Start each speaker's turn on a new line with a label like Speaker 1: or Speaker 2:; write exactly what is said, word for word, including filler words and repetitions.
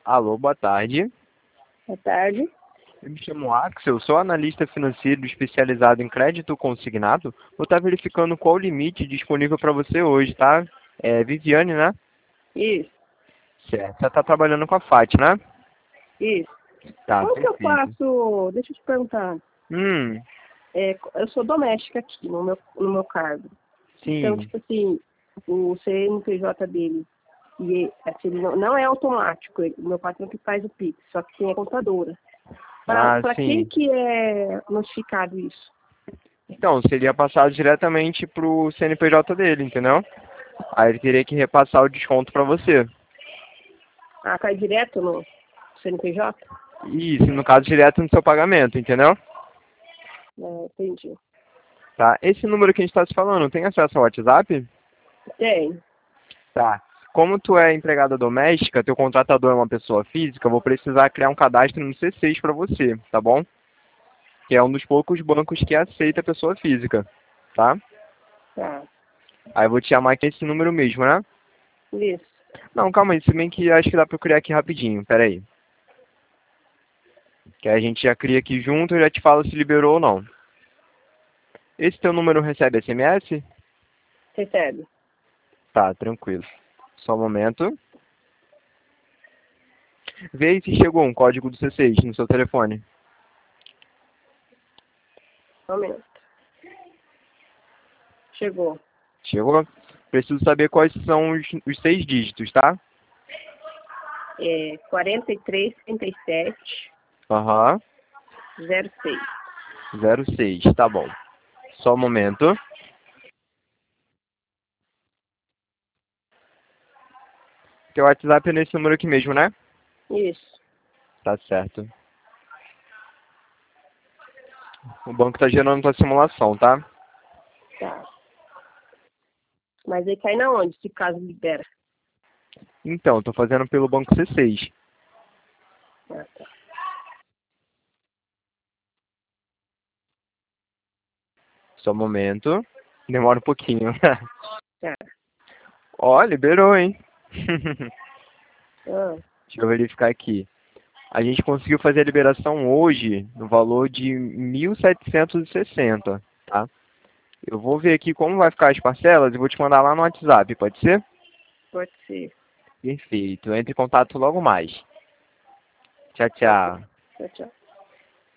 Speaker 1: Alô, boa tarde.
Speaker 2: Boa tarde.
Speaker 1: Eu me chamo Axel, sou analista financeiro especializado em crédito consignado. Vou estar verificando qual o limite disponível para você hoje, tá? É Viviane, né?
Speaker 2: Isso,
Speaker 1: Certo. Você está trabalhando com a F A T, né?
Speaker 2: isso.
Speaker 1: Tá,
Speaker 2: Como que eu
Speaker 1: perfeito.
Speaker 2: faço? Deixa eu te perguntar.
Speaker 1: Hum,
Speaker 2: É, eu sou doméstica aqui no meu, no meu cargo. Então,
Speaker 1: sim.
Speaker 2: tipo assim, o C N P J dele, e assim, ele não, não é automático, ele- o meu patrão que faz o Pix, só que tem a contadora.
Speaker 1: Ah,
Speaker 2: Para quem
Speaker 1: sim.
Speaker 2: que é notificado isso?
Speaker 1: Então, seria passado diretamente pro C N P J dele, entendeu? Aí ele teria que repassar o desconto para você.
Speaker 2: Ah, cai direto no C N P J?
Speaker 1: Isso, no caso, direto no seu pagamento, entendeu?
Speaker 2: É, entendi.
Speaker 1: Tá? Esse número que a gente está se falando, tem acesso ao WhatsApp?
Speaker 2: Tem.
Speaker 1: Tá. Como tu é empregada doméstica, teu contratador é uma pessoa física, eu vou precisar criar um cadastro no C seis para você, tá bom? Que é um dos poucos bancos que aceita pessoa física, tá?
Speaker 2: Tá.
Speaker 1: Aí eu vou te chamar aqui esse número mesmo, né?
Speaker 2: Isso.
Speaker 1: Não, calma aí, se bem que acho que dá pra eu criar aqui rapidinho, pera aí. Que aí a gente já cria aqui junto e já te falo se liberou ou não. Esse teu número recebe S M S?
Speaker 2: Recebe.
Speaker 1: Tá, tranquilo. Só um momento. Vê aí se chegou um código do C seis no seu telefone.
Speaker 2: Só um minuto. Chegou.
Speaker 1: Chegou? Preciso saber quais são os, os seis dígitos, tá?
Speaker 2: É quarenta e três, trinta e sete,
Speaker 1: Aham.
Speaker 2: zero seis.
Speaker 1: zero seis, tá bom. Só um momento. Teu WhatsApp é nesse número aqui mesmo, né?
Speaker 2: Isso.
Speaker 1: Tá certo. O banco tá gerando tua simulação, tá?
Speaker 2: Tá. Mas aí cai na onde, se caso libera?
Speaker 1: Então, tô fazendo pelo banco C seis.
Speaker 2: Ah, tá.
Speaker 1: Só um momento. Demora um pouquinho.
Speaker 2: Tá.
Speaker 1: Ó, liberou, hein?
Speaker 2: Ah,
Speaker 1: Deixa eu verificar aqui. A gente conseguiu fazer a liberação hoje no valor de mil setecentos e sessenta, tá? Eu vou ver aqui como vai ficar as parcelas e vou te mandar lá no WhatsApp, pode ser?
Speaker 2: pode ser.
Speaker 1: Perfeito. Entre em contato logo mais. Tchau,
Speaker 2: Tá bom.
Speaker 1: tchau.
Speaker 2: Tchau, tchau.